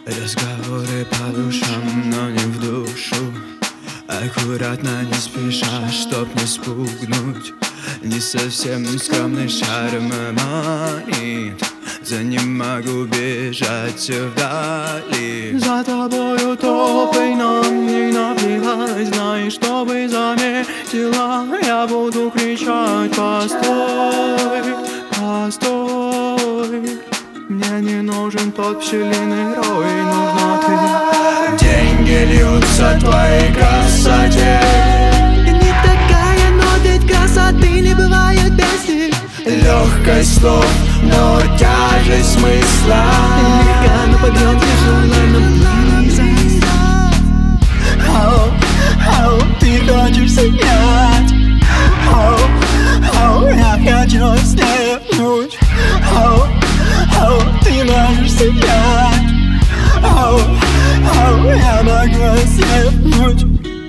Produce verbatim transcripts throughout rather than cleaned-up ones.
Разговоры по душам, но не в душу. Аккуратно, не спеша, чтоб не спугнуть. Не совсем скромный шарм манит. За ним могу бежать вдали. За тобою топай, нам не наплевать. Знаешь, чтобы заметила, я буду кричать: постой, постой. Мне не нужен тот пчелиный рой, нужна ты. Деньги льются твоей красоте. Ты не такая, но ведь красоты не бывает без них. Легкость слов, но тяжесть смысла. Легка на подъем, тяжела на близость. Ау, ау, ты хочешь сиять. Ау, ау, я хочу слепнуть. Ау, ау, ты можешь сиять. Ау, ау, я могу слепнуть.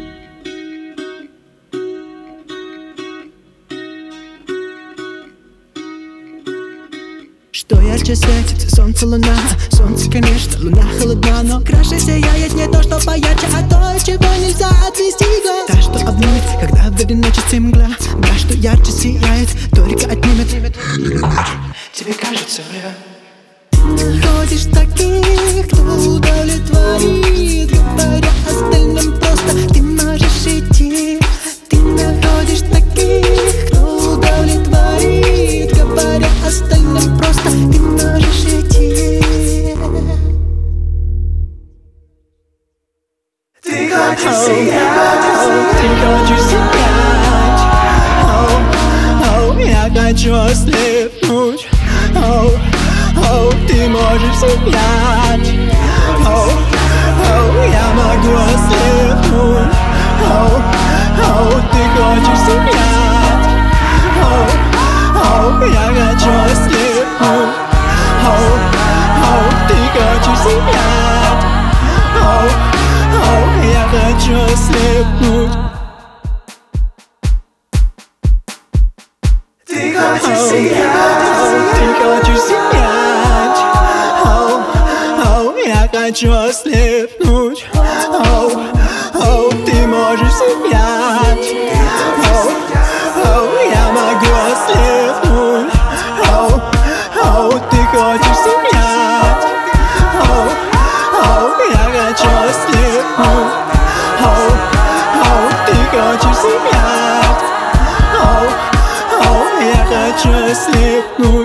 Что ярче светит? Солнце, луна. Солнце, конечно, луна холодна, но краше сияет не то, что поярче, а то, чего нельзя отвести глаз. Та, что обнимет, когда в одиночестве мгла. Та, что ярче сияет, только отнимет. Тебе кажется, бля. Находишь таких, кто удовлетворит, говоря остальным просто: ты можешь идти. Ты находишь таких, кто удовлетворит, говоря остальным просто: ты можешь идти. Ты хочешь сиять, ты хочешь сиять. Оу, оу, я хочу ослепнуть. Оу, оу, ты можешь сиять. Оу, оу, я могу ослепнуть. Оу, оу, ты хочешь сиять. Оу, оу, я хочу ослепнуть. Оу, оу, ты хочешь сиять. Оу, оу, я хочу ослепнуть. Ты хочешь сиять. Ты хочешь сиять. Оу, оу, я хочу ослепнуть. Оу, оу, ты можешь сиять. Оу, оу, я могу ослепнуть. Оу, оу, ты хочешь сиять. Оу, оу, я хочу ослепнуть. Оу, оу, ты хочешь сиять. Оу, оу, я хочу ослепнуть.